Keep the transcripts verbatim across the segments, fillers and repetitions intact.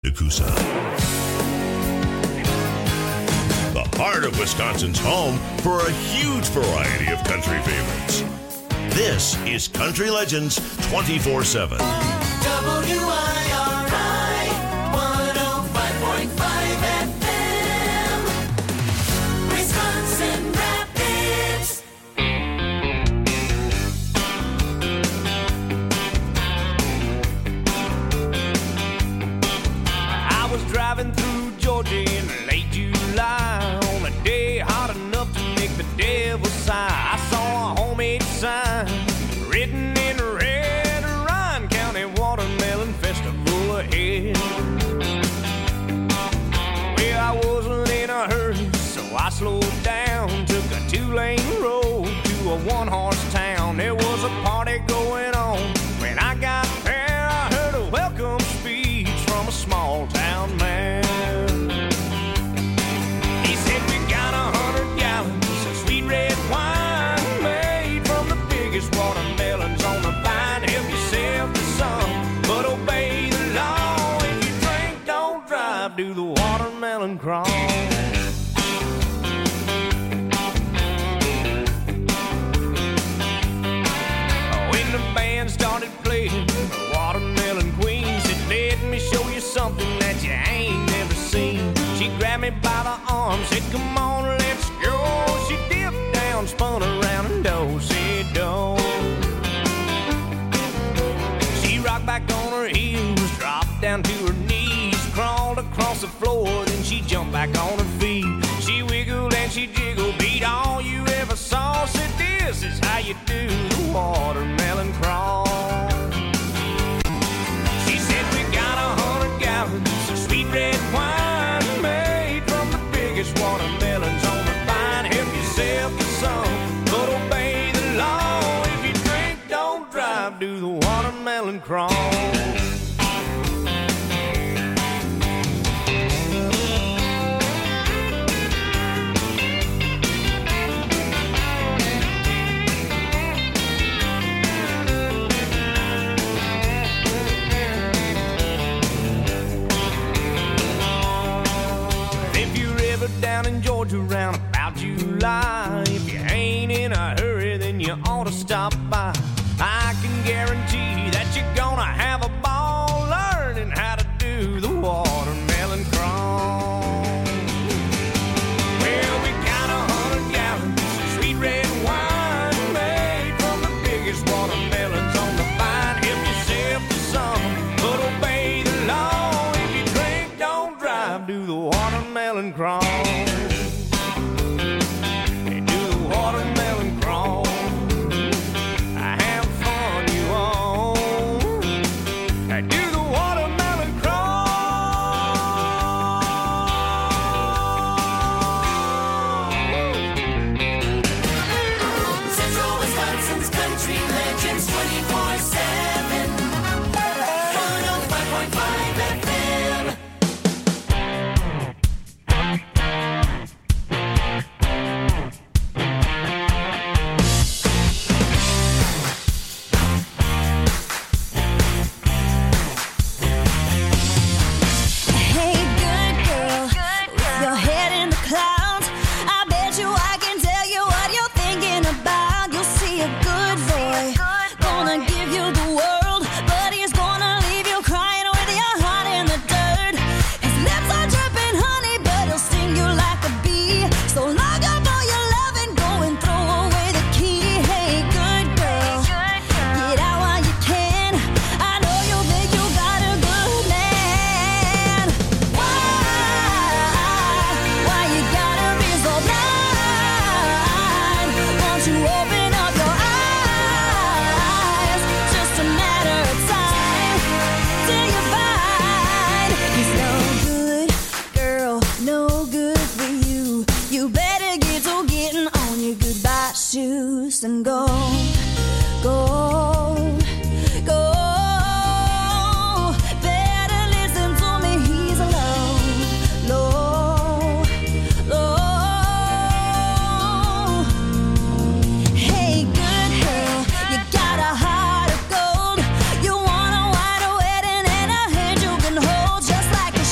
to Coosa. The heart of Wisconsin's home for a huge variety of country favorites. This is Country Legends twenty-four seven. W I R I one oh five point five F M, Wisconsin Rapids. I was driving through Georgia in late July on a day hot enough to make the devil sigh. I saw a homemade sign written in red, Ryan County Watermelon Festival ahead. Well, I wasn't in a hurry, so I slowed down, took a two-lane road to a one-horse town. There was a party going on. When I got there, I heard a welcome speech from a small-town man. He said, we got a hundred gallons of sweet red wine made from the biggest watermelons on the vine. Help yourself to some, but obey the law. If you drink, don't drive, do the watermelon crawl. When the band started playing, the Watermelon Queen said, let me show you something that you ain't never seen. She grabbed me by the arm, said, come on, let's go. She dipped down, spun around, and do-si-do. She rocked back on her heels, dropped down to her knees, crawled across the floor, then she jumped back on her feet. She wiggled and she jiggled, beat all you ever saw. Said, this is how you do the watermelon crawl. She said, we got a hundred gallons of sweet red wine made from the biggest watermelons on the vine. Help yourself to some, but obey the law. If you drink, don't drive, do the watermelon crawl. Down in Georgia round about July, if you ain't in a hurry, then you ought to stop by. I can guarantee that you're gonna have a ball learning how to do the watermelon crawl. Well, we got a hundred gallons of sweet red wine made from the biggest watermelons on the vine. Help yourself to some, but obey the law. If you drink, don't drive, do the watermelon crawl. And go, go, go. Better listen to me, he's alone, low, low. Hey, good girl, you got a heart of gold. You want a white wedding and a hand you can hold, just like a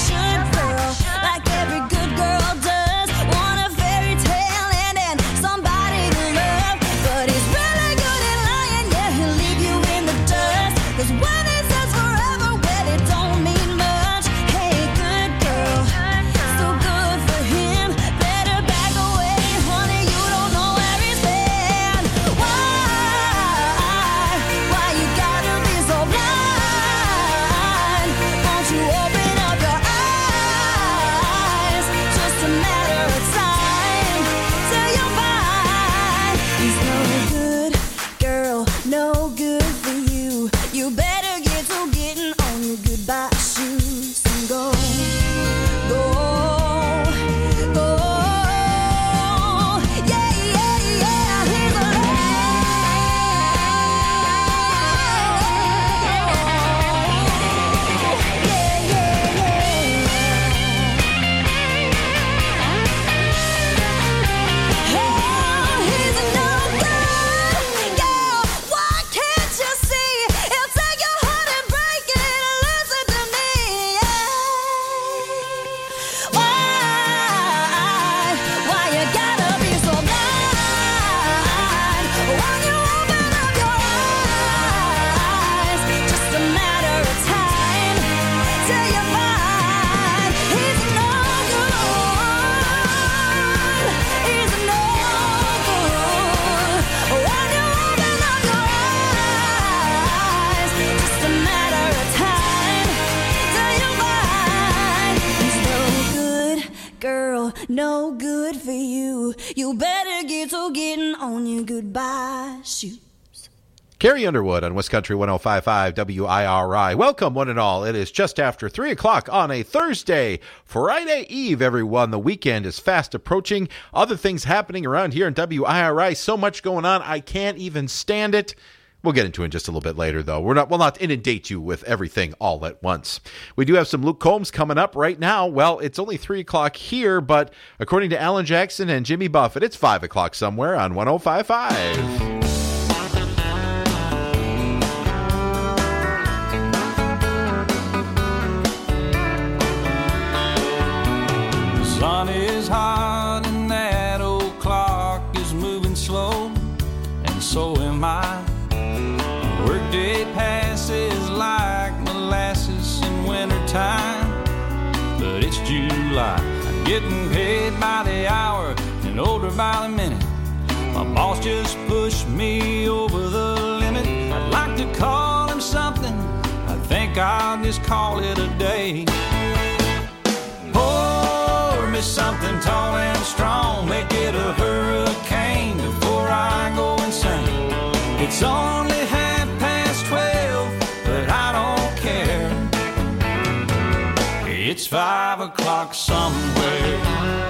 hell, no good for you. You better get to getting on your goodbye shoes. Carrie Underwood on West Country one oh five point five W I R I. Welcome, one and all. It is just after three o'clock on a Thursday, Friday Eve, everyone. The weekend is fast approaching. Other things happening around here in W I R I. So much going on, I can't even stand it. We'll get into it in just a little bit later, though. We're not, we'll not inundate you with everything all at once. We do have some Luke Combs coming up right now. Well, it's only three o'clock here, but according to Alan Jackson and Jimmy Buffett, it's five o'clock somewhere on one oh five point five. Sun is hot and that old clock is moving slow, and so am I. Workday passes like molasses in wintertime, but it's July. I'm getting paid by the hour and older by the minute. My boss just pushed me over the limit. I'd like to call him something, I think I'll just call it a day. Something tall and strong, make it a hurricane before I go insane. It's only half past twelve, but I don't care. It's five o'clock somewhere.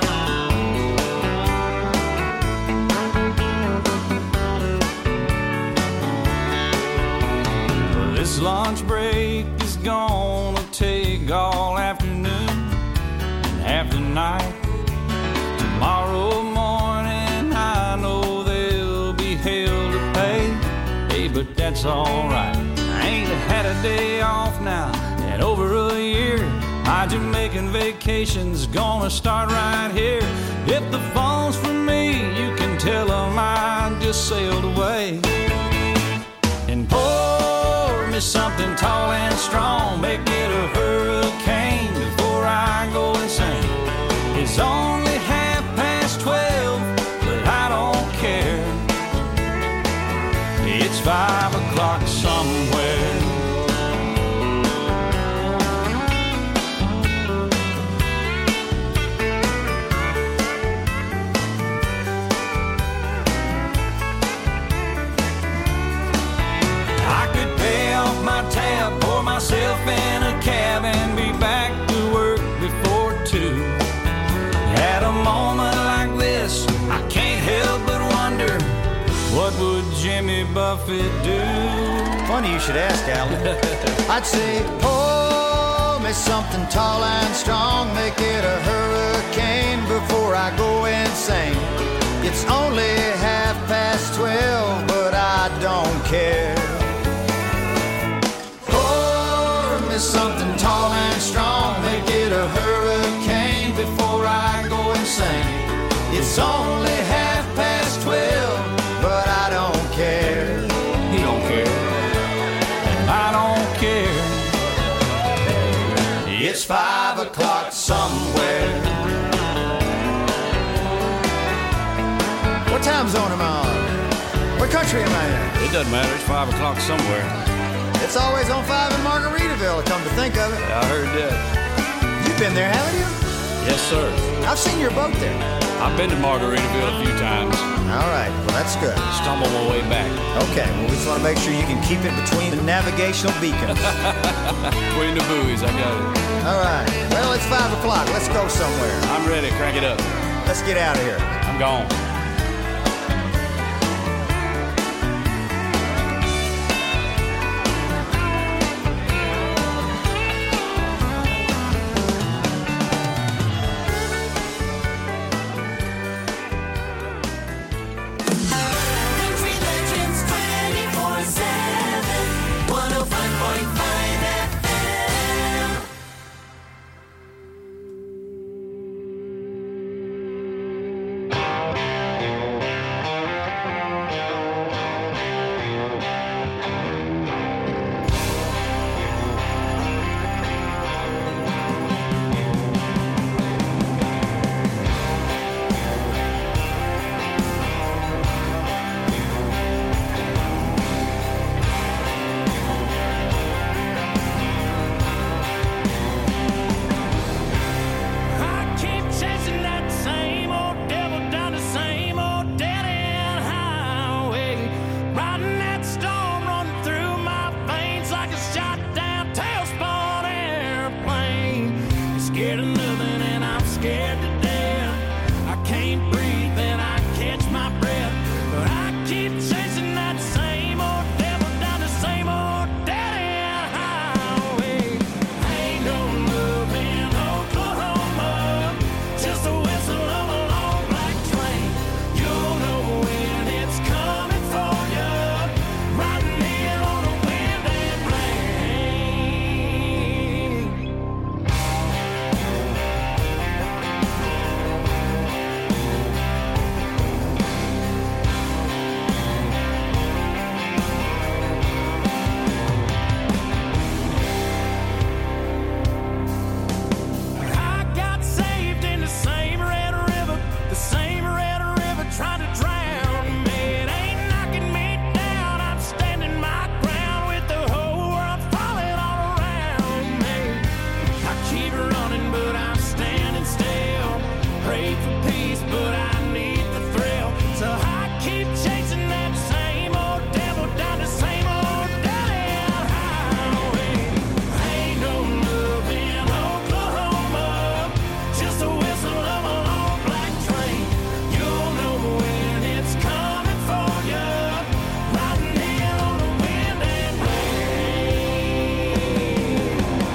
This lunch break is gonna take all afternoon, half the night. Tomorrow morning I know there'll be hell to pay. Hey, but that's alright. I ain't had a day off now in over a year. My Jamaican vacation's gonna start right here. If the phone's for me, you can tell them I just sailed away. And pour me something tall and strong, make it a hurricane before I go insane. It's only half past twelve, but I don't care. It's five o'clock somewhere. I could pay off my tab, pour myself in a cab, and be back to work before two. At a moment like this, I can't help but wonder, what would Jimmy Buffett do? Funny you should ask, Alan. I'd say, pour me something tall and strong, make it a hurricane before I go insane. It's only half past twelve, but I don't care. Pour me something tall and strong, make it a hurricane before I go insane. It's only half past twelve, but I don't care. He don't care, and I don't care. It's five o'clock somewhere. What time zone am I on? What country am I in? It doesn't matter, it's five o'clock somewhere. It's always on five in Margaritaville, come to think of it. I heard that. You've been there, haven't you? Yes, sir. I've seen your boat there. I've been to Margaritaville a few times. All right, well, that's good. Stumbled my way back. Okay, well, we just want to make sure you can keep it between the navigational beacons. Between the buoys, I got it. All right, well, it's five o'clock. Let's go somewhere. I'm ready, crank it up. Let's get out of here. I'm gone. Country Legends twenty-four seven, one oh five point five F M. scared of nothing and I'm scared to death. I can't breathe and I catch my breath, but I keep chasing that same old devil down the same old dead-end highway. Ain't no love in Oklahoma, just the whistle of a long black train. You'll know when it's coming for you, riding in on a wind and rain. I got saved in the same red river, the same red river trying to drown me. It ain't knocking me down, I'm standing my ground with the whole world falling all around me. I keep running, but I'm standing still. Pray for peace, but I need the thrill. So I keep chasing that same old devil down the same old dead-end highway. Ain't no love in Oklahoma, just the whistle of a long black train. You'll know when it's coming for you, riding in on the wind and rain.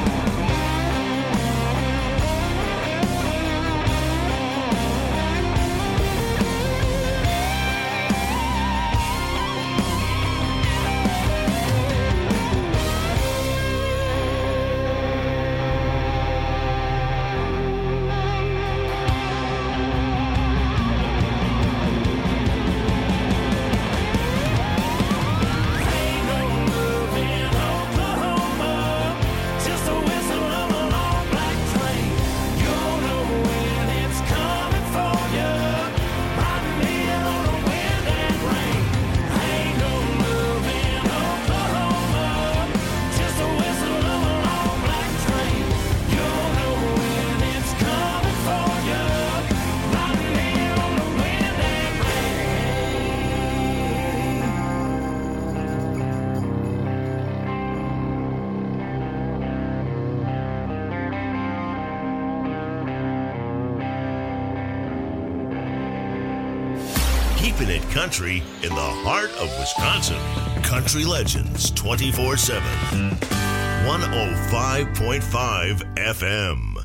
Ain't no love in Oklahoma, just the whistle of a long black train. You'll know when it's coming for you, riding in on the wind and rain. Ain't no love in Oklahoma, just the whistle of a long black train. You'll know when it's coming for you, riding in on the wind and Keeping it country in the heart of Wisconsin. Country Legends twenty-four seven. one oh five point five F M.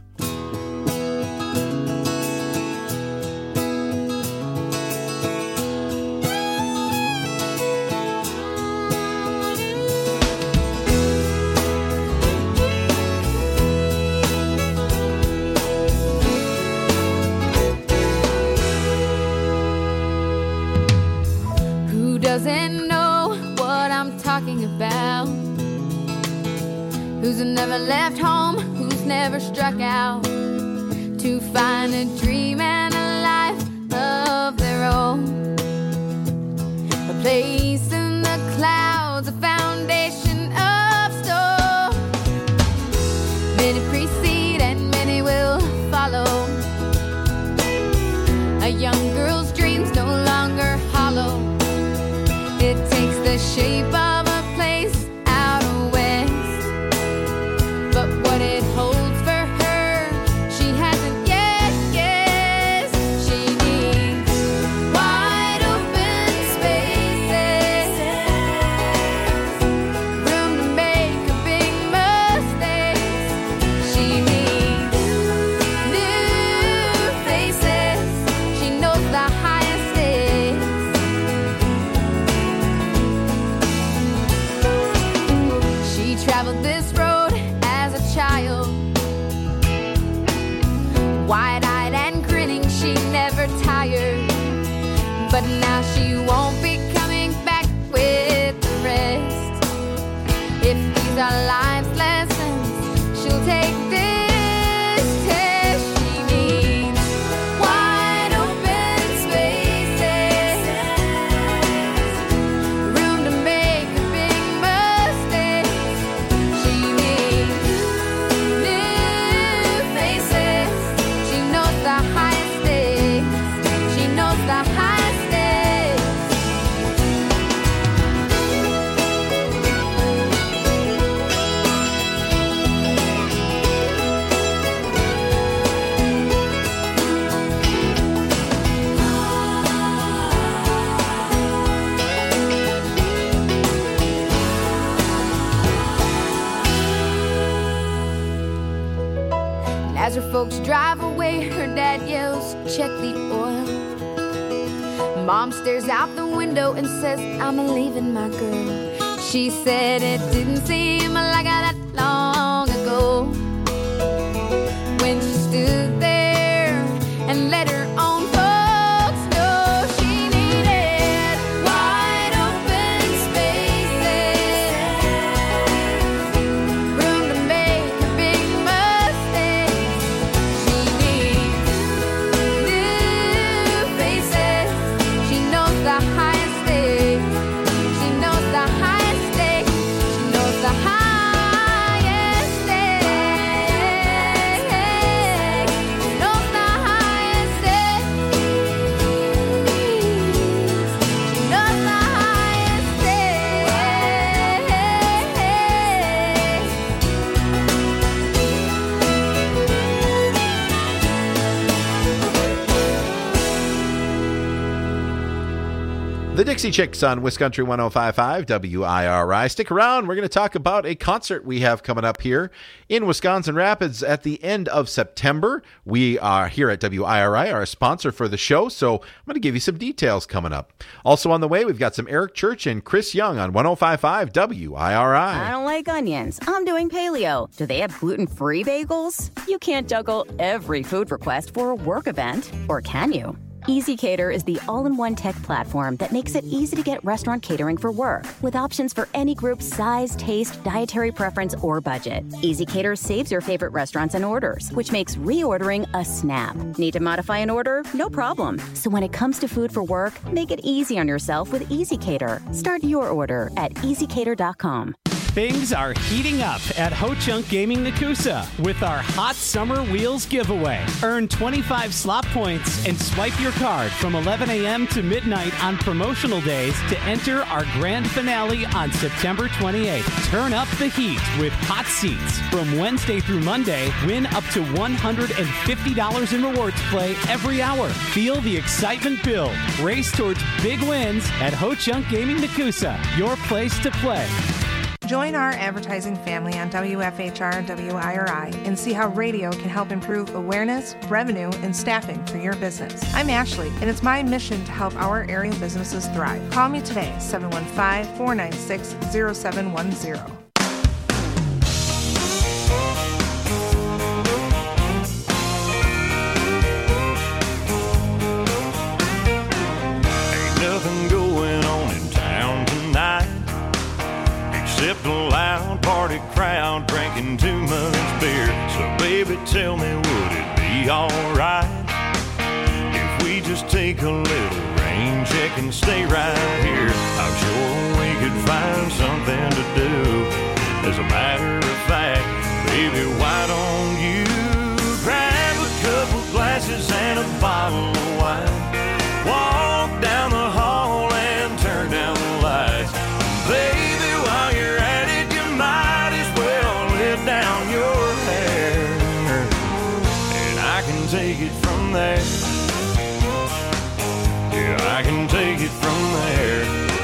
Who doesn't know what I'm talking about? Who's never left home? Who's never struck out to find a dream and a life of their own? A place in the clouds, a foundation of stone. Many precede and many will follow. A young girl's dreams no longer hollow. It takes the shape of a place out west, but what it holds for her, she hasn't yet guessed. She needs wide open spaces, room to make her big mistakes. She needs new faces. She knows the highest stakes. As her folks drive away, her dad yells, check the oil. Mom stares out the window and says, I'm leaving my girl. She said it didn't seem like that long ago when she stood there and let her own folks know she needed wide open spaces, room to make a big mistake. She needs new faces. She knows the highest stakes. She knows the highest stakes. She knows the highest stakes. She knows the highest stakes. She knows the highest The Dixie Chicks on Wiscountry one oh five point five W I R I. Stick around. We're going to talk about a concert we have coming up here in Wisconsin Rapids at the end of September. We are here at W I R I, our sponsor for the show, so I'm going to give you some details coming up. Also on the way, we've got some Eric Church and Chris Young on one oh five point five W I R I. I don't like onions. I'm doing paleo. Do they have gluten-free bagels? You can't juggle every food request for a work event, or can you? EasyCater is the all-in-one tech platform that makes it easy to get restaurant catering for work, with options for any group size, taste, dietary preference, or budget. EasyCater saves your favorite restaurants and orders, which makes reordering a snap. Need to modify an order? No problem. So when it comes to food for work, make it easy on yourself with EasyCater. Start your order at easy cater dot com. Things are heating up at Ho Chunk Gaming Nakusa with our Hot Summer Wheels giveaway. Earn twenty-five slot points and swipe your card from eleven a.m. to midnight on promotional days to enter our grand finale on September twenty-eighth. Turn up the heat with hot seats. From Wednesday through Monday, win up to one hundred fifty dollars in rewards play every hour. Feel the excitement build. Race towards big wins at Ho Chunk Gaming Nakusa, your place to play. Join our advertising family on W F H R and W I R I and see how radio can help improve awareness, revenue, and staffing for your business. I'm Ashley, and it's my mission to help our area businesses thrive. Call me today, seven one five, four nine six, zero seven one zero. Ain't nothing going on in town tonight except a loud party crowd drinking too much beer. So baby, tell me, would it be alright if we just take a little rain check and stay right here? I'm sure we could find something to do. As a matter of fact, baby, why don't you grab a couple glasses and a bottle of wine, walk down the hall and turn down the lights. Baby, while you're at it, you might as well let down your hair, and I can take it from there. Yeah, I can take it from there.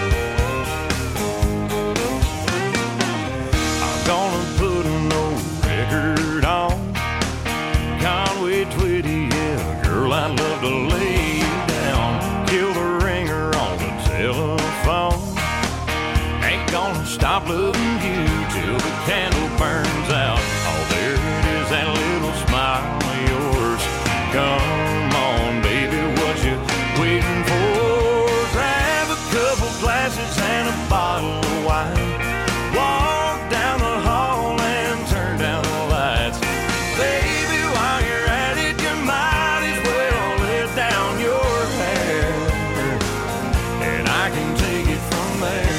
I'm gonna put an old record on Conway Twitty, yeah, girl, I'd love to lay you down, kill the ringer on the telephone. Ain't gonna stop loving you till the candle burns out. Oh, there it is, that little smile of yours. Come on, baby, what you waiting for? Grab a couple glasses and a bottle of wine, walk down the hall and turn down the lights. Baby, while you're at it, you might as well let down your hair, and I can take it from there.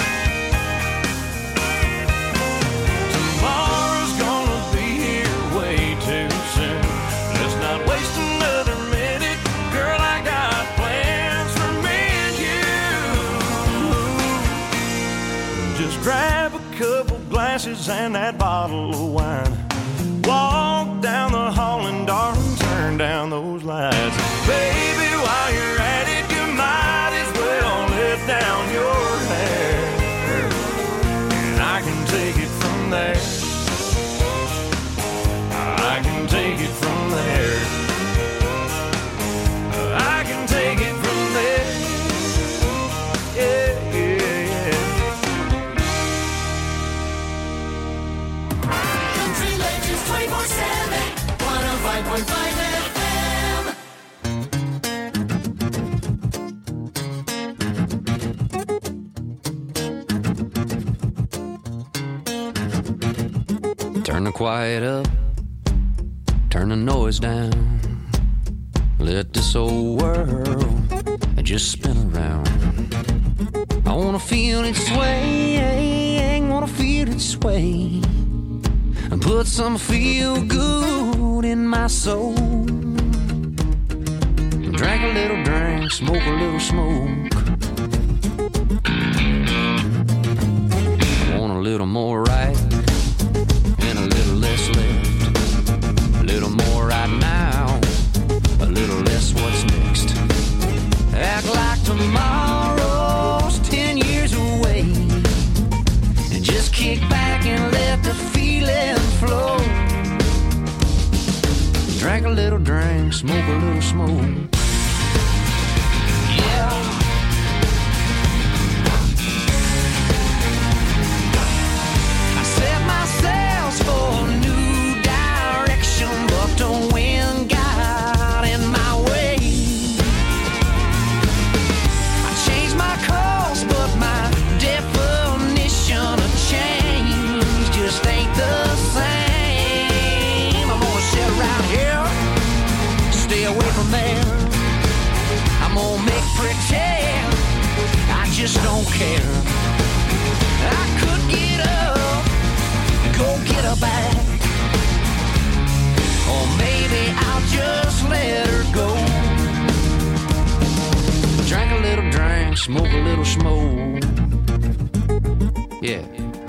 Tomorrow's gonna be here way too soon. Let's not waste another minute. Girl, I got plans for me and you. Just grab a couple glasses and that bottle of wine, walk down the hall and darling, turn down those lights. Baby, while you're at it, you might as well let down your hair, and I can take it from there. I can take it from five point five F M. Turn the quiet up, turn the noise down. Let this old world just spin around. I wanna feel it sway, wanna feel it sway, and put some feel good in my soul. Drink a little drink, smoke a little smoke. I want a little more right and a little less left. A little more right now, a little less what's next. Act like tomorrow's ten years away, and just kick back and let the feeling flow. Drink a little drink, smoke a little smoke. Yeah. I set my sails for a new direction, but the wind got in my way. I changed my course, but my definition of change just ain't the same. I'm gonna sit around here, stay away from there. I'm gonna make pretend I just don't care. I could get up, go get her back, or maybe I'll just let her go. Drink a little drink, smoke a little smoke. Yeah.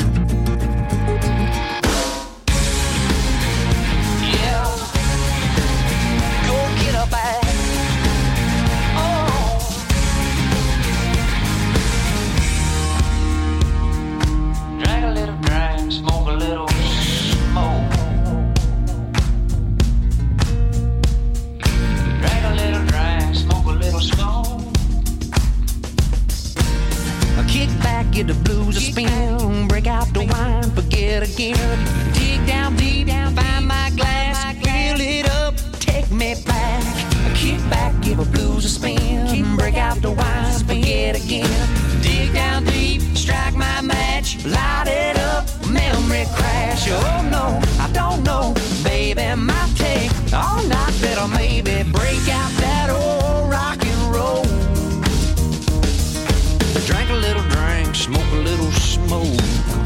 Yeah. Go get her back. Oh. Drink a little drink, smoke a little smoke. Drink a little drink, smoke a little smoke. I kick back, get the blues a spin, break out the wine, forget again. Dig down deep, find my glass, fill it up, take me back. I kick back, give a blues a spin, break out the wine, forget again. Dig down deep, strike my match, light it up, memory crash. Oh no, I don't know, baby, might take all night, better maybe break out that old rock and roll. Drink a little drink, smoke a little smoke.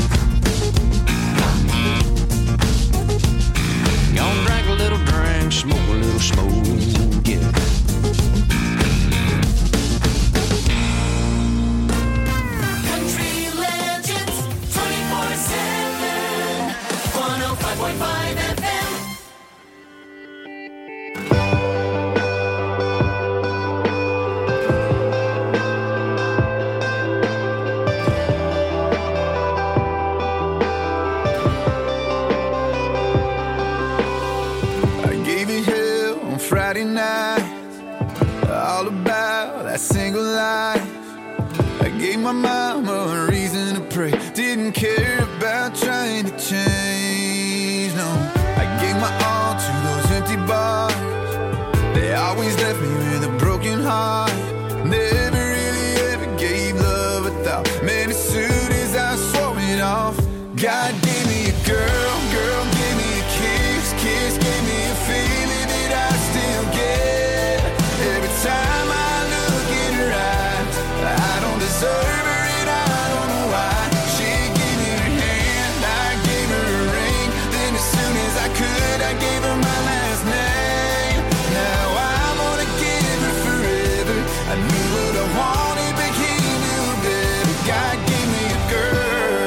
Gonna drink a little drink, smoke a little smoke. Yeah. Country Legends twenty-four seven. one oh five point five F M. I gave you hell on Friday night, all about that single life. I gave my mama a reason to pray, didn't care about trying to change, no. I gave my all to those empty bars, they always left me with a broken heart. Never really ever gave love a thought, man, as soon as I swore it off. God gave me a girl, girl gave me a kiss, kiss gave me a feeling that I still get. Every time I look in her eyes, I don't deserve her and I don't know why. She gave me her hand, I gave her a ring, then as soon as I could, I gave her my last name. Now I'm gonna give her forever. I knew what I wanted, but he knew better. God gave me a girl.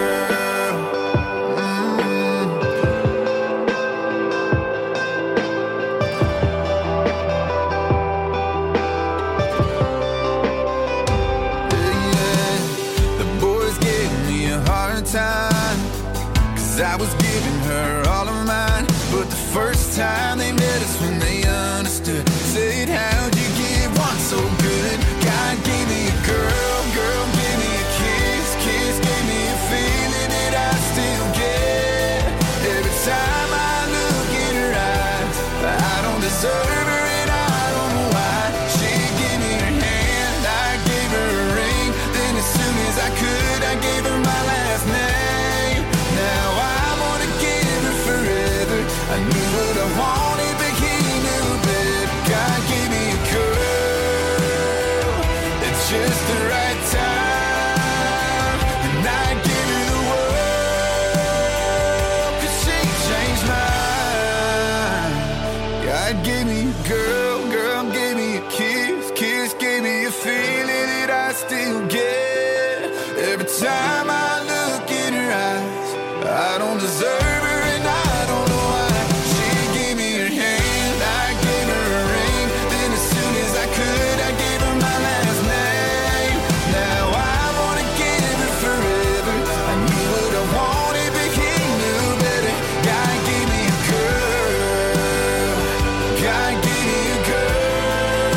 Time, cause I was giving her all of mine, but the first time they met us when they understood, said how'd you give one so good? God gave me a girl, girl gave me a kiss, kiss gave me a feeling that I still get. Every time I look in her eyes, I don't deserve her and I don't know why. She gave me her hand, I gave her a ring. Then as soon as I could, I gave her my last name. Now I wanna give her forever. I knew what I wanted, but he knew better. God gave me a girl at just the right time, and I give her the world, 'cause she changed mine. God gave me a girl, girl gave me a kiss, kiss gave me a feeling that I still get every time I look in her eyes. I don't deserve her and I don't know why. She gave me her hand, I gave her a ring. Then as soon as I could, I gave her my last name. Now I wanna give her forever. I knew what I wanted, but he knew better. God gave me a girl. God gave me a girl.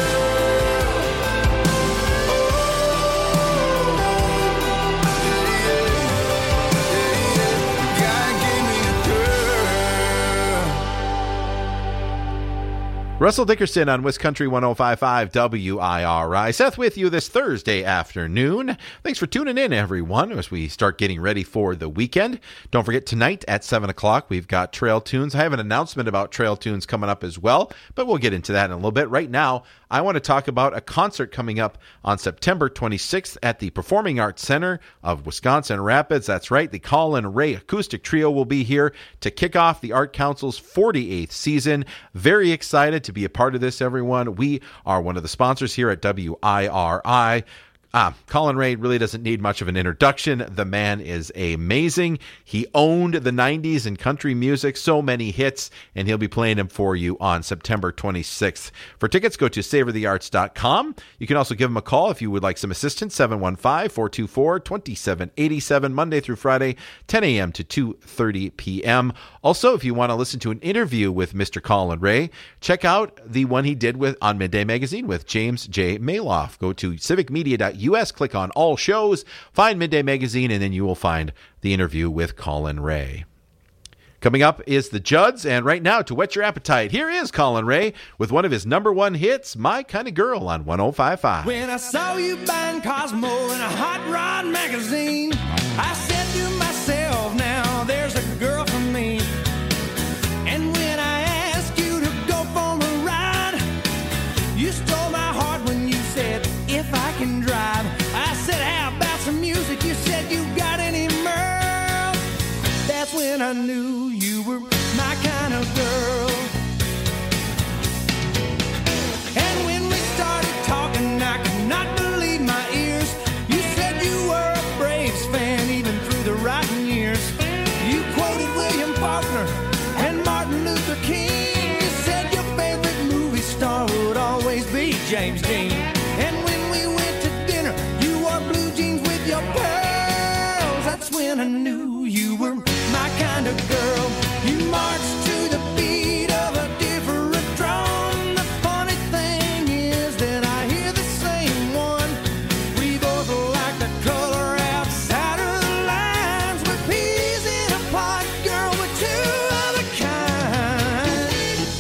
Oh, yeah, yeah, yeah. God gave me a girl. Russell Dickerson on West Country one oh five point five W I R I. Seth with you this Thursday afternoon. Thanks for tuning in, everyone, as we start getting ready for the weekend. Don't forget, tonight at seven o'clock, we've got Trail Tunes. I have an announcement about Trail Tunes coming up as well, but we'll get into that in a little bit. Right now, I want to talk about a concert coming up on September twenty-sixth at the Performing Arts Center of Wisconsin Rapids. That's right, the Colin Ray Acoustic Trio will be here to kick off the Art Council's forty-eighth season. Very excited to be a part of this, everyone. We are one of the sponsors here at W I R I. Ah, Colin Ray really doesn't need much of an introduction. The man is amazing. He owned the nineties in country music, so many hits, and he'll be playing them for you on September twenty-sixth. For tickets, go to savor the arts dot com. You can also give him a call if you would like some assistance, seven one five, four two four, two seven eight seven, Monday through Friday, ten a.m. to two thirty p.m. Also, if you want to listen to an interview with Mister Colin Ray, check out the one he did with on Midday Magazine with James J. Maloff. Go to civic media dot U S, click on all shows, find Midday Magazine, and then you will find the interview with Colin Ray. Coming up is the Judds, and right now, to whet your appetite, here is Colin Ray with one of his number one hits, My Kind of Girl, on one oh five point five. When I saw you buying Cosmo in a hot rod magazine, I said to myself, now there's a girl for me. And when I asked you to go for a ride, you stole my heart when you said, if I can drive. I said, how about some music? You said, you got any Merle? That's when I knew you were my kind of girl. And when we started talking, I could not believe my ears. You said you were a Braves fan even through the rotten years. You quoted William Faulkner and Martin Luther King. You said your favorite movie star would always be James Dean. And when we went to dinner, you wore blue jeans with your pearls. That's when I knew you were my kind of girl. You marched to the beat of a different drum. The funny thing is that I hear the same one. We both like the color outside of the lines. We're peas in a pod, girl, we're two of a kind.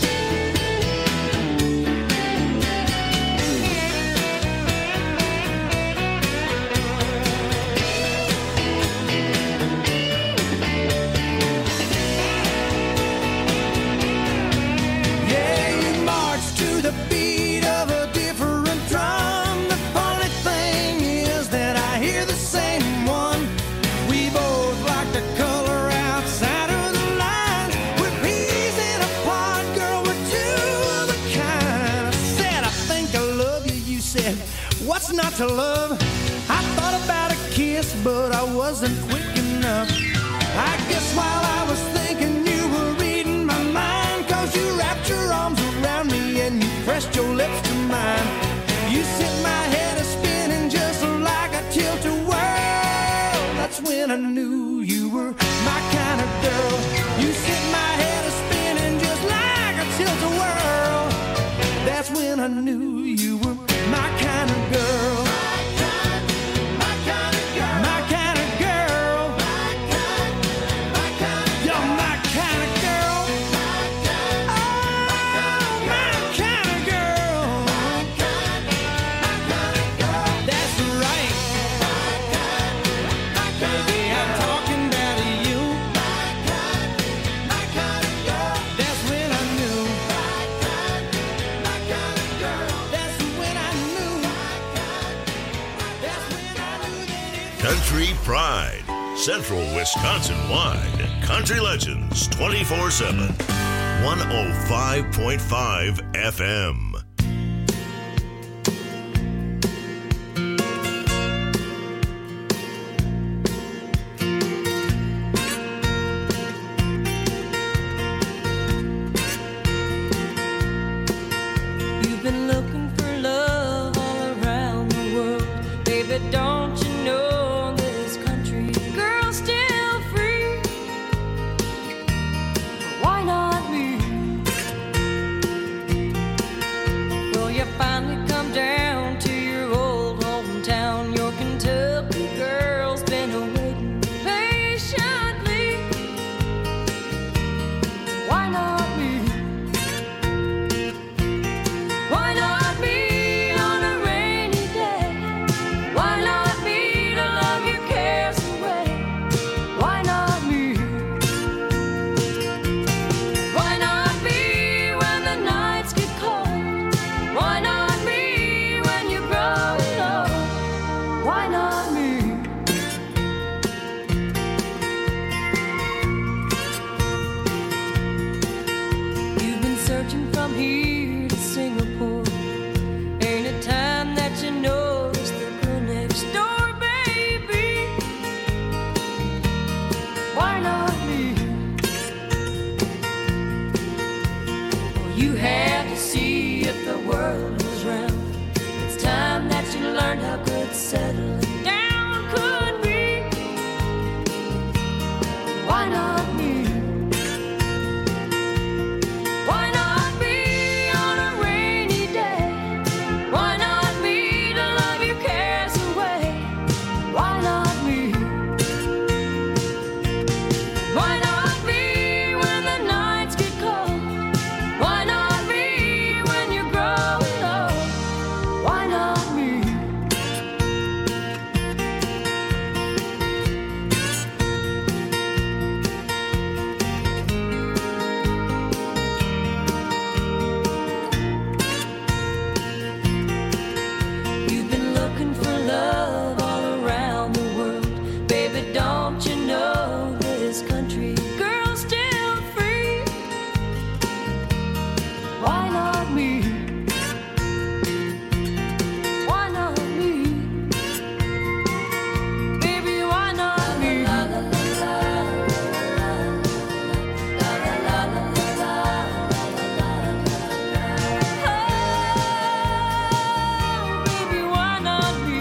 Yeah, you march to the beat of a different drum. The funny thing is that I hear the same one. We both like the color outside of the lines. We're peas in a pod, girl, we're two of a kind. I said, I think I love you. You said, what's not to love? I thought about a kiss, but I wasn't quick enough. I guess while I was thinking you were reading my mind, 'cause you wrapped your arms around me and you pressed your lips to mine. You sent my head a spinning just like a tilt-a-whirl. That's when I knew you were my kind of girl. You sent my head a spinning just like a tilt-a-whirl. That's when I knew you were my kind of girl. My kind of girl. My kind of girl. You're my kind of girl. Oh, my Country Pride. Central Wisconsin-wide. Country Legends twenty-four seven. one oh five point five F M. You've been looking for love all around the world. Baby, don't you know this country girl's still free? Why not me? Well, you finally come down to your old hometown. Your Kentucky girl's been awaiting patiently. Why not me? Why not me on a rainy day? Why not me to love your cares away? Why not me? Why not me when the nights get cold? Why not me when you grow old? Why not me? You've been searching from here to Singapore. Ain't a time that you notice the girl next door, baby. Why not me? Well, you had to see if the world was round. It's time that you learned how good settling down could be. Why not me? Why not me on a rainy day? Why not me to love your cares away? Why not me? Why not me when the nights get cold? Why not me when you're growing old? Why not me? You've been looking for love all around the world. Baby, don't you know this country girl's still free? Why not me? Why not me? Baby, why not me? La la la la la la la la la Oh, baby, why not me?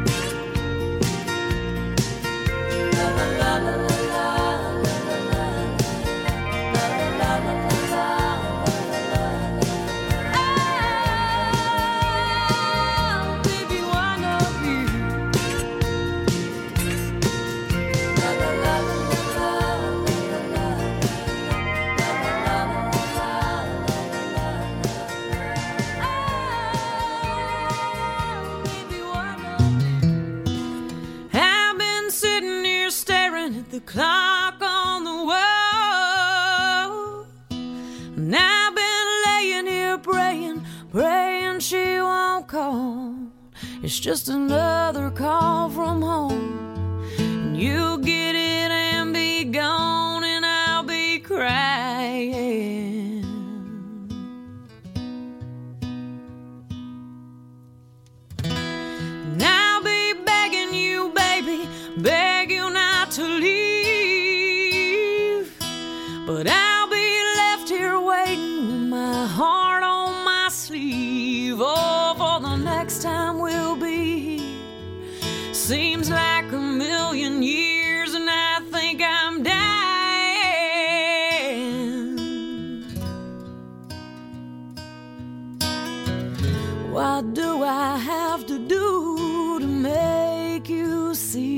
La la la la la la la la la la la Oh, baby, why not me? La la la la I've been sitting here staring at the clock on the wall. And I've been laying here praying, praying she won't call. It's just another call from home. And you'll get it and be gone, and I'll be crying. And I'll be begging you, baby, beg you not to leave. But I'll be left here waiting with my heart on my sleeve. Oh, for the next time we'll be here. Seems like a million years, and I think I'm dying. What do I have to do to make you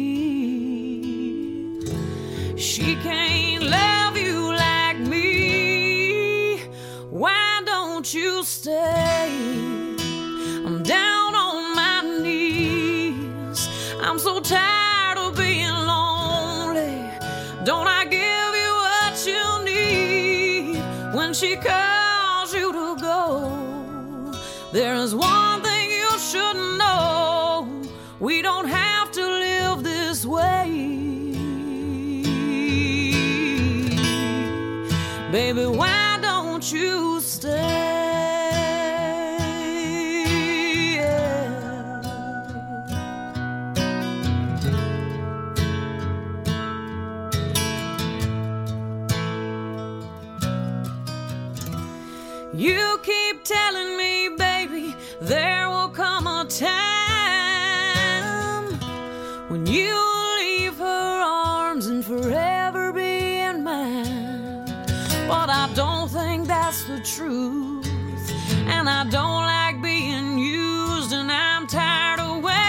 see? She can't love you like me. Why don't you stay? I'm down on my knees. I'm so tired of being lonely. Don't I give you what you need when she calls you to go? There's one thing you should know. We don't have to live this way. you keep telling me, baby, there will come a time when you'll leave her arms and forever be in mine. But I don't think that's the truth, and I don't like being used, and I'm tired of waiting.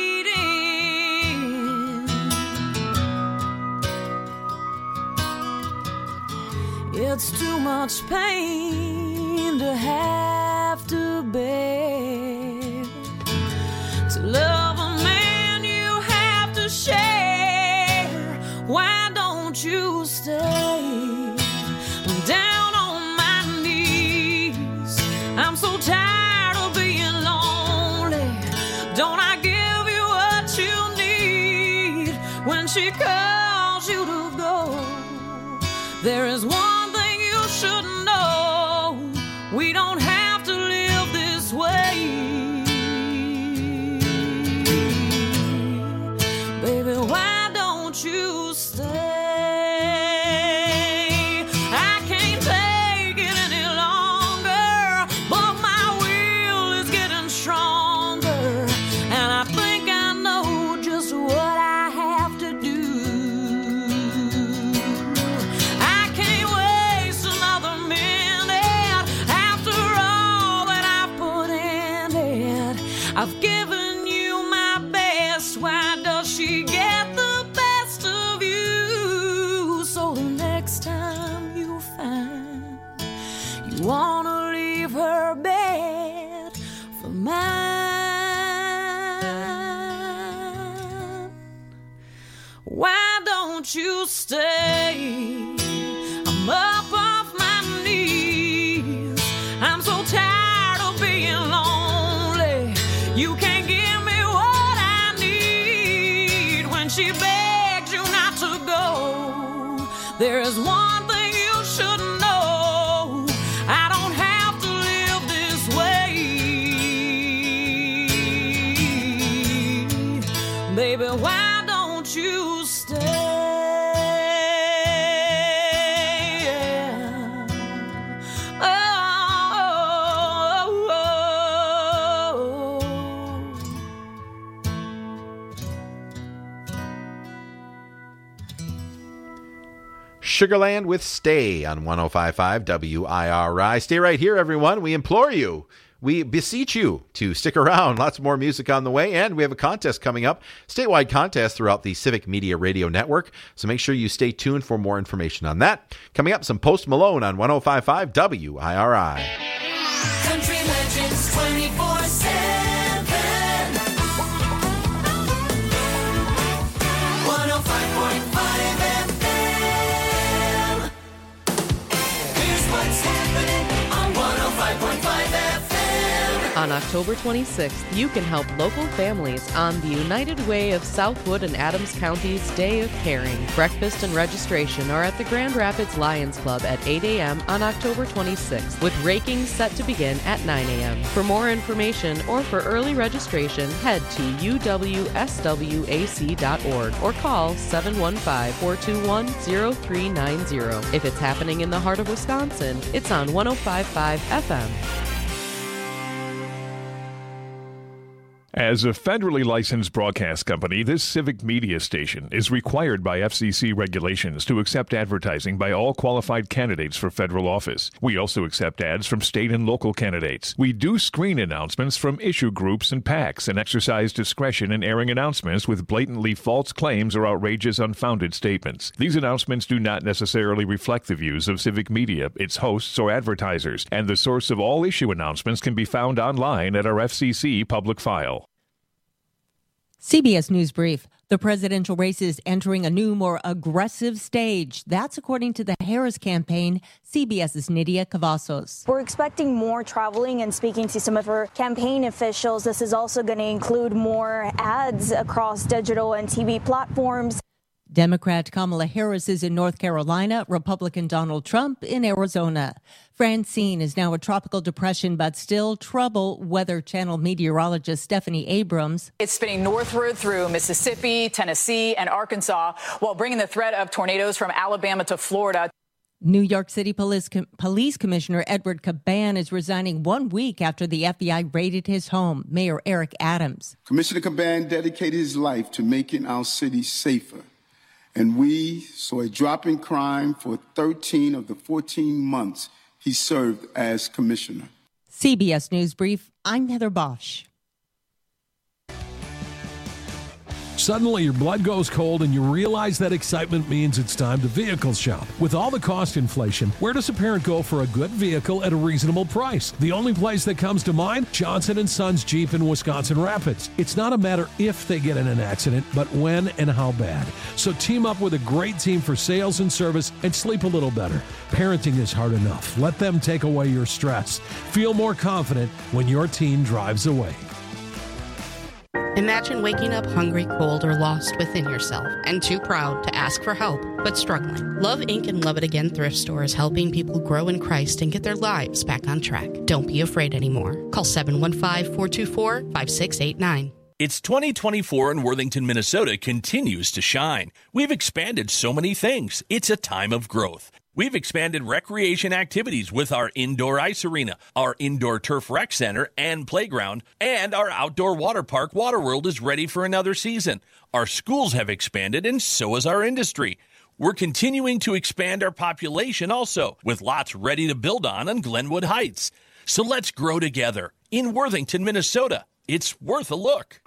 It's too much pain to have to bear. To love a man you have to share. Why don't you stay? I'm down on my knees. I'm so tired of being lonely. Don't I give you what you need when she calls you to go? There is one thing you should know. We don't have to live this way. Baby, why don't you stay? I can't take it any longer, but my will is getting stronger, and I think I know just what I have to do. I can't waste another minute after all that I've put in it. I've given you my best. Why does she get the best of you? So the next time you find you wanna leave her bed for mine, why don't you stay? I'm up off my knees. I'm so tired of being lonely. You can't give me what I need when she begs you not to go. There is one thing you should know. I don't have to live this way. Baby, why don't you stay? Oh, oh, oh, Sugarland with Stay on one oh five point five W I R I. Stay right here, everyone. We implore you. We beseech you to stick around. Lots more music on the way, and we have a contest coming up, statewide contest throughout the Civic Media Radio Network, so make sure you stay tuned for more information on that. Coming up, some Post Malone on one oh five point five W I R I. Country Legends twenty-four seven. one oh five point five F M. Here's what's happening on one oh five point five F M. On October twenty-sixth, you can help local families on the United Way of Southwood and Adams County's Day of Caring. Breakfast and registration are at the Grand Rapids Lions Club at eight a.m. on October twenty-sixth, with raking set to begin at nine a.m. For more information or for early registration, head to U W S W A C dot org or call seven one five, four two one, zero three nine zero. If it's happening in the heart of Wisconsin, it's on one oh five point five F M. As a federally licensed broadcast company, this civic media station is required by F C C regulations to accept advertising by all qualified candidates for federal office. We also accept ads from state and local candidates. We do screen announcements from issue groups and PACs and exercise discretion in airing announcements with blatantly false claims or outrageous, unfounded statements. These announcements do not necessarily reflect the views of civic media, its hosts, or advertisers, and the source of all issue announcements can be found online at our F C C public file. C B S News Brief. The presidential race is entering a new, more aggressive stage. That's according to the Harris campaign. CBS's Nydia Cavazos. We're expecting more traveling and speaking to some of her campaign officials. This is also going to include more ads across digital and T V platforms. Democrat Kamala Harris is in North Carolina, Republican Donald Trump in Arizona. Francine is now a tropical depression, but still trouble. Weather Channel meteorologist Stephanie Abrams. It's spinning northward through Mississippi, Tennessee, and Arkansas, while bringing the threat of tornadoes from Alabama to Florida. New York City Police, Police Commissioner Edward Caban is resigning one week after the F B I raided his home. Mayor Eric Adams. Commissioner Caban dedicated his life to making our city safer, and we saw a drop in crime for thirteen of the fourteen months he served as commissioner. C B S News Brief, I'm Heather Bosch. Suddenly, your blood goes cold and you realize that excitement means it's time to vehicle shop. With all the cost inflation, where does a parent go for a good vehicle at a reasonable price? The only place that comes to mind? Johnson and Sons Jeep in Wisconsin Rapids. It's not a matter if they get in an accident, but when and how bad. So team up with a great team for sales and service and sleep a little better. Parenting is hard enough. Let them take away your stress. Feel more confident when your teen drives away. Imagine waking up hungry, cold, or lost within yourself and too proud to ask for help, but struggling. Love Incorporated and Love It Again thrift store is helping people grow in Christ and get their lives back on track. Don't be afraid anymore. Call seven one five, four two four, five six eight nine. It's twenty twenty-four and Worthington, Minnesota continues to shine. We've expanded so many things. It's a time of growth. We've expanded recreation activities with our indoor ice arena, our indoor turf rec center and playground, and our outdoor water park, Waterworld, is ready for another season. Our schools have expanded, and so has our industry. We're continuing to expand our population also, with lots ready to build on on Glenwood Heights. So let's grow together in Worthington, Minnesota. It's worth a look.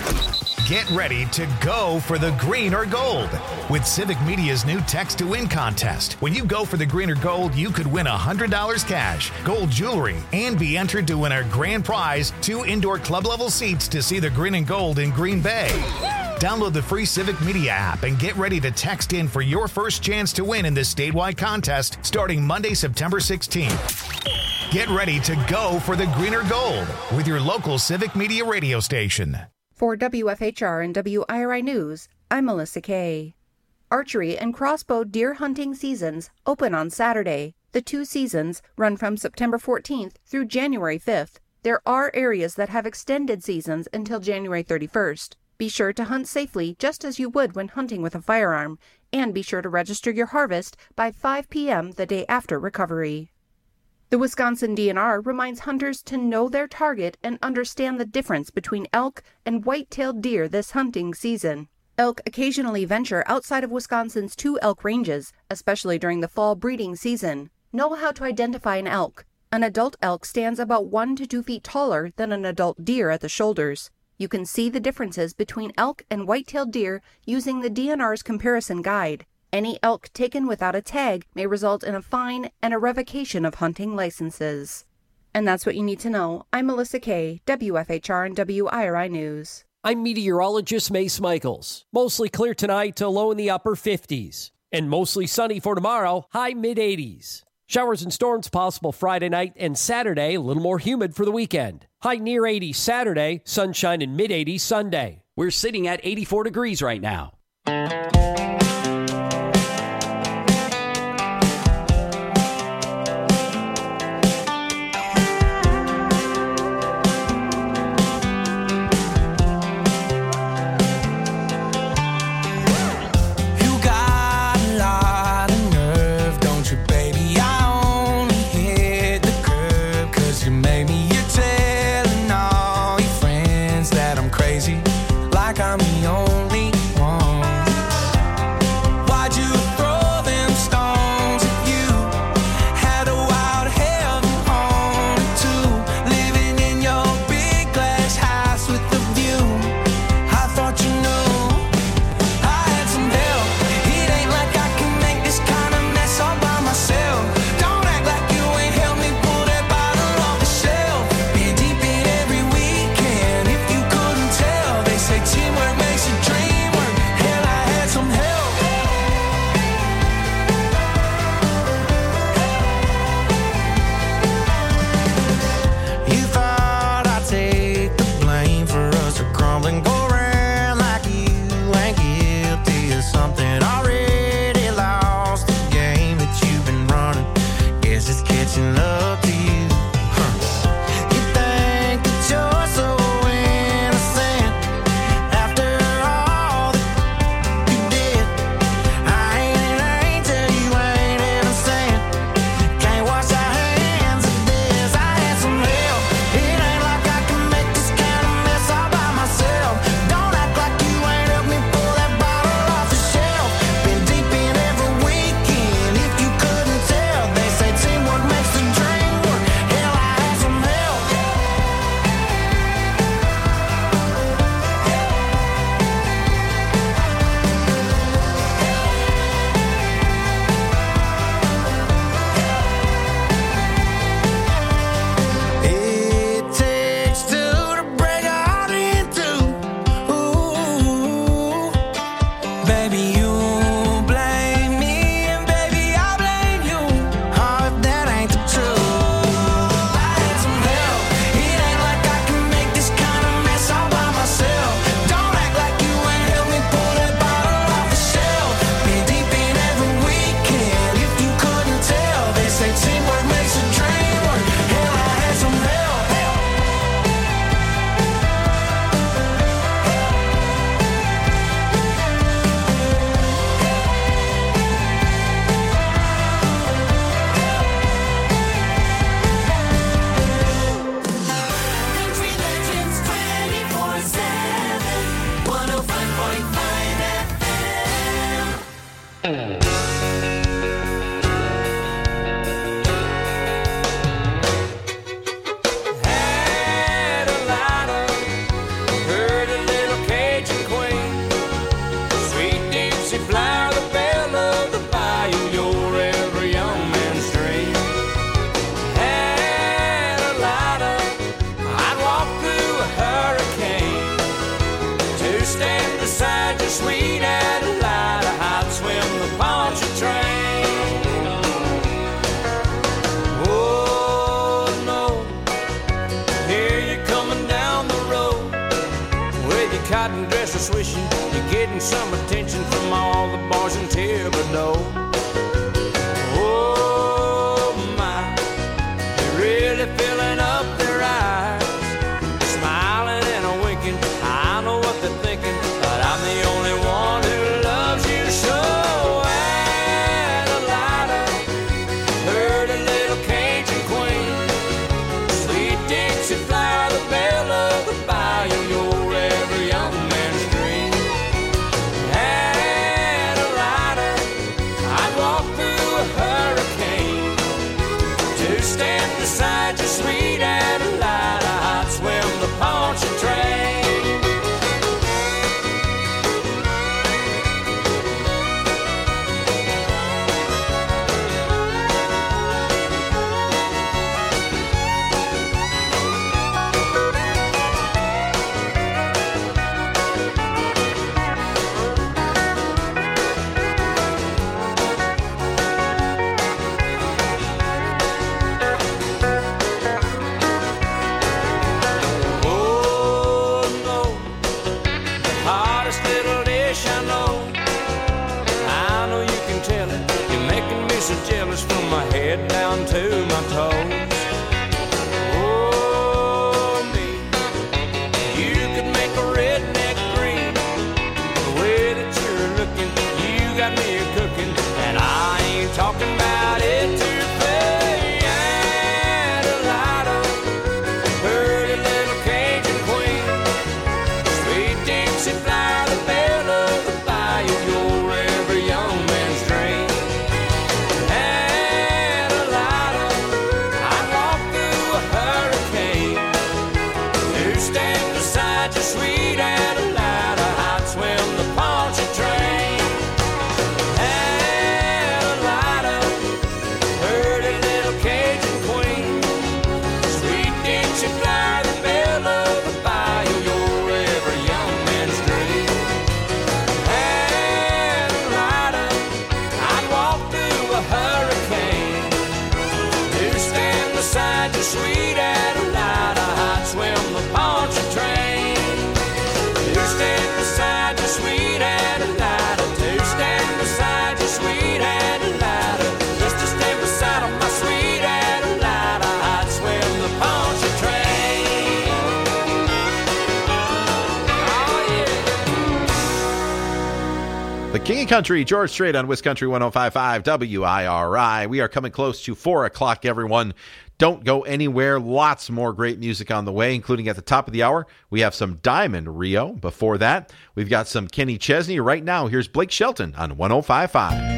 Get ready to go for the green or gold with Civic Media's new Text to Win contest. When you go for the green or gold, you could win one hundred dollars cash, gold jewelry, and be entered to win our grand prize, two indoor club-level seats to see the green and gold in Green Bay. Download the free Civic Media app and get ready to text in for your first chance to win in this statewide contest starting Monday, September sixteenth. Get ready to go for the green or gold with your local Civic Media radio station. For W F H R and W I R I News, I'm Melissa Kay. Archery and crossbow deer hunting seasons open on Saturday. The two seasons run from September fourteenth through January fifth. There are areas that have extended seasons until January thirty-first. Be sure to hunt safely just as you would when hunting with a firearm, and be sure to register your harvest by five p.m. the day after recovery. The Wisconsin D N R reminds hunters to know their target and understand the difference between elk and white-tailed deer this hunting season. Elk occasionally venture outside of Wisconsin's two elk ranges, especially during the fall breeding season. Know how to identify an elk. An adult elk stands about one to two feet taller than an adult deer at the shoulders. You can see the differences between elk and white-tailed deer using the D N R's comparison guide. Any elk taken without a tag may result in a fine and a revocation of hunting licenses. And that's what you need to know. I'm Melissa Kay, W F H R and W I R I News. I'm meteorologist Mace Michaels. Mostly clear tonight to low in the upper fifties. And mostly sunny for tomorrow, high mid-eighties. Showers and storms possible Friday night and Saturday, a little more humid for the weekend. High near eighty Saturday, sunshine in mid-eighties Sunday. We're sitting at eighty-four degrees right now. I'm the only one. Had a lighter, heard a little Cajun queen, sweet Dixie flower, the belle of the bayou, you're every young man's dream. Had a lighter, I'd walk through a hurricane to stand beside your sweet Adelida, I'd swim the Pontchartrain. Oh no, here you're coming down the road with your cotton dresser swishing, you're getting some attention from all the boys in Thibodeau. Oh my, they're really filling up their eyes, smiling and a winking. I know what they're thinking, but I'm the only one who loves you so. Adelida, heard a little Cajun queen, sweet Dixie flower, the belle of the bayou, you're every young man's dream. Adelida, I'd walk through a hurricane to stand beside your sweet Adelida, I'd swim the Pontchartrain. Oh no, the hottest little dish I know. I know you can tell it. You're making me so jealous from my head down to my toes. Oh me, you could make a redneck green. The way that you're looking, you got me a cooking, and I ain't talking about it to pay. Adelida, heard a little Cajun queen, sweet Dixie flower, the belle of the bayou, you're every young man's dream. Adelida, I'd walk through a hurricane to stand beside your sweet Adelida, I'd swim the Pontchartrain. Adelida, heard a little Cajun queen, sweet Dixie flower, the belle of the bayou, you're every young man's dream. Adelida, I'd walk through a hurricane to stand beside your sweet Adelida, I'd swim the Pontchartrain. To stand beside your sweet Adelida, to stand beside your sweet Adelida, just to stand beside my sweet Adelida, I'd swim the Pontchartrain. Oh yeah. The King of Country, George Strait on Wiscountry one oh five point five W I R I. We are coming close to four o'clock, everyone. Don't go anywhere. Lots more great music on the way, including at the top of the hour. We have some Diamond Rio. Before that, we've got some Kenny Chesney. Right now, here's Blake Shelton on one oh five point five.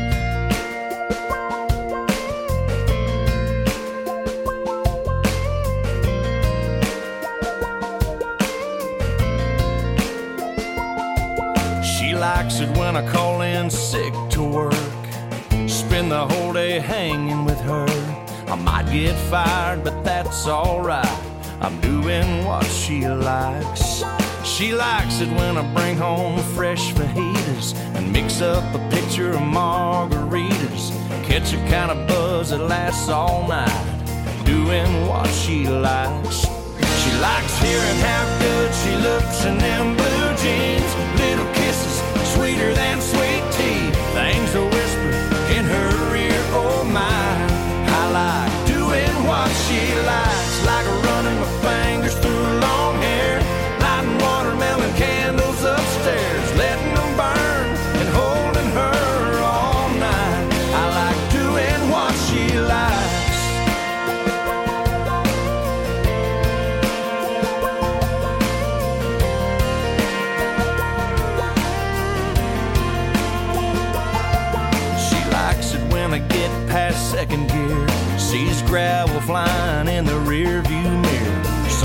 She likes it when I call in sick to work, spend the whole day hanging with her. I might get fired, but that's alright, I'm doing what she likes. She likes it when I bring home fresh fajitas and mix up a pitcher of margaritas, catch a kind of buzz that lasts all night, doing what she likes. She likes hearing how good she looks in them blue jeans, little kisses sweeter than sweet tea, things to whisper in her ear, oh my. I like doing what she likes, like running my fingers through her long hair, lighting watermelon candles upstairs, letting them burn and holding her all night. I like doing what she likes.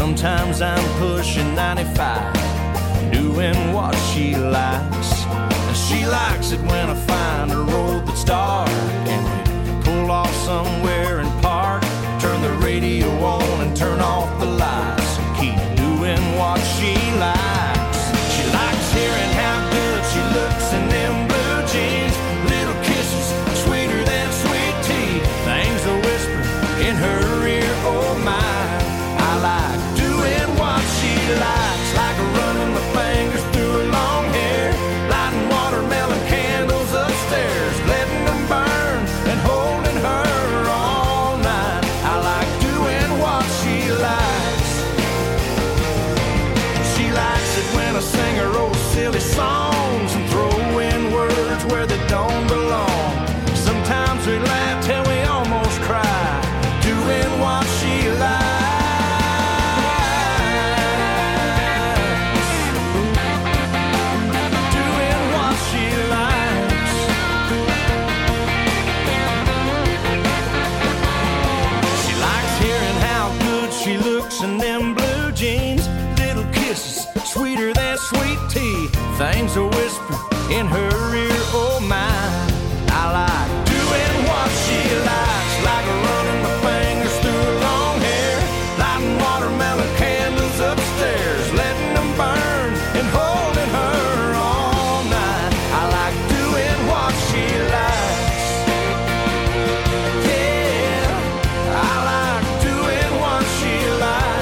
Sometimes I'm pushing ninety-five, doing what she likes. And she likes it when I find a road that's dark and we pull off somewhere and park. Turn the radio on and turn off the lights and keep doing what she likes. She likes hearing how good she looks in them blue jeans. Little kisses sweeter than sweet tea. Things a whisper in her ear, oh my. I like doing what she likes, like running my fingers through her long hair, lighting watermelon candles upstairs, letting them burn and holding her all night. I like doing what she likes. She likes it when I sing her old silly songs and throw in words where they don't belong. Sometimes we laugh till we almost cry, doing what she likes. In them blue jeans, little kisses sweeter than sweet tea. Things a whisper in her ear, oh my. I like doing what she likes, like running my fingers through her long hair, lighting watermelon candles upstairs, letting them burn and holding her all night. I like doing what she likes. Yeah, I like doing what she likes.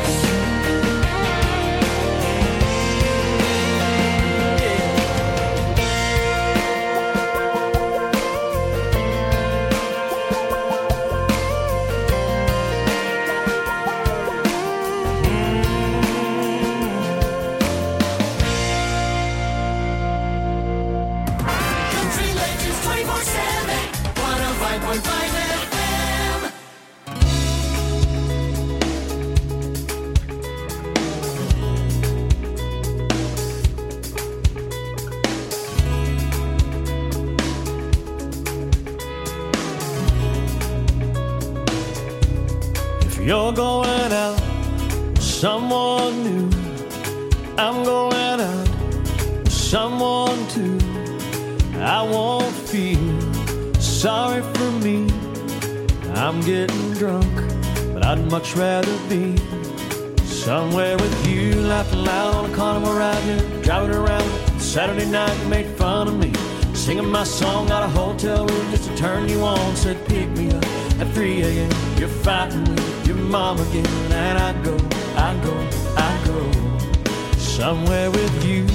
You're going out with someone new. I'm going out with someone too. I won't feel sorry for me. I'm getting drunk, but I'd much rather be somewhere with you, laughing loud on a carnival ride here, driving around Saturday night. You made fun of me, singing my song out of a hotel room just to turn you on. Said pick me up at three a.m. You're fighting with your mom again, and I go, I go, I go somewhere with you.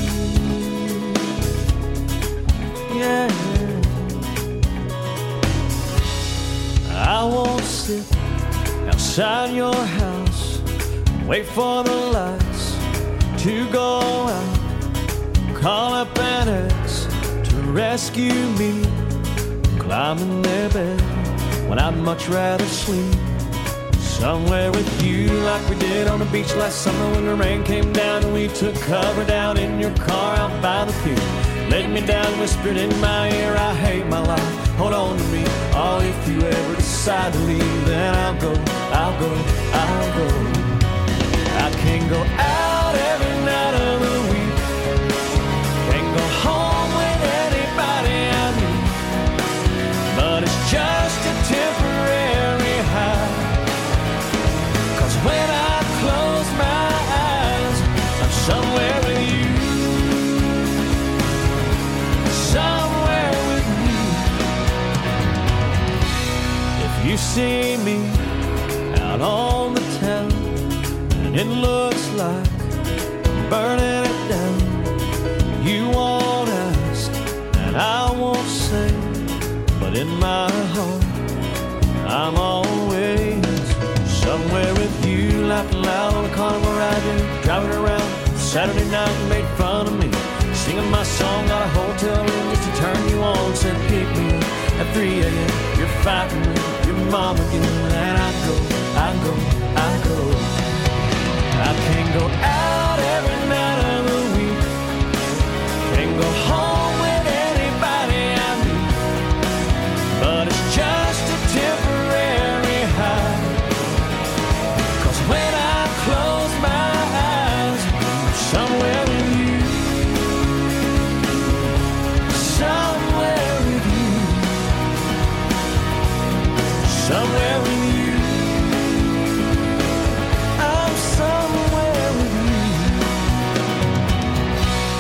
Yeah, I won't sit outside your house and wait for the lights to go out. Call up an ex to rescue me, climbing their bed when I'd much rather sleep somewhere with you, like we did on the beach last summer when the rain came down and we took cover down in your car out by the pier. Laid me down, whispered in my ear, I hate my life, hold on to me. Oh, if you ever decide to leave, then I'll go, I'll go, I'll go. I can't go out every night of the week, can't go home with anybody I meet, but it's just a temporary high. Cause when I close my eyes, I'm somewhere with you. Somewhere with you. If you see me out on the town and it looks like I'm burning it down, you won't ask and I won't say, but in my heart I'm always somewhere with you, laughing loud on a carnival ride, yeah, driving around Saturday night. You made fun of me, singing my song out of a hotel room just to turn you on. Said pick me up at three a.m. You're fighting with your mom again, and I go, I go.